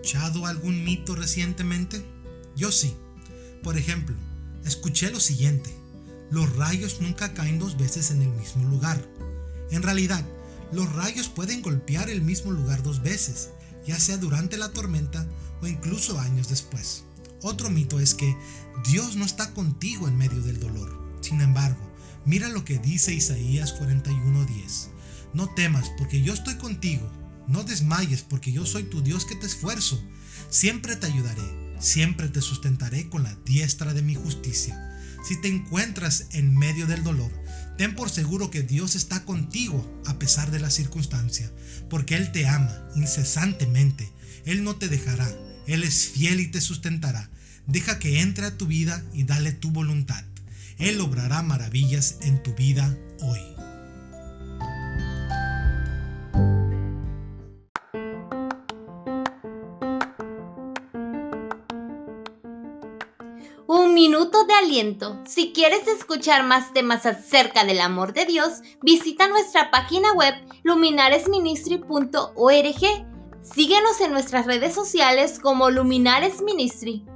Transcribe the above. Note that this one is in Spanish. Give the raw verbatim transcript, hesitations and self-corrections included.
escuchado algún mito recientemente? Yo sí. Por ejemplo, escuché lo siguiente: los rayos nunca caen dos veces en el mismo lugar. En realidad, los rayos pueden golpear el mismo lugar dos veces, ya sea durante la tormenta o incluso años después. Otro mito es que Dios no está contigo en medio del dolor. Sin embargo, mira lo que dice Isaías cuarenta y uno diez. No temas, porque yo estoy contigo. No desmayes, porque yo soy tu Dios que te esfuerzo. Siempre te ayudaré, siempre te sustentaré con la diestra de mi justicia. Si te encuentras en medio del dolor, ten por seguro que Dios está contigo a pesar de la circunstancia, porque Él te ama incesantemente. Él no te dejará, Él es fiel y te sustentará. Deja que entre a tu vida y dale tu voluntad. Él obrará maravillas en tu vida hoy. Un minuto de aliento. Si quieres escuchar más temas acerca del amor de Dios, visita nuestra página web luminares ministry punto org. Síguenos en nuestras redes sociales como Luminares Ministry.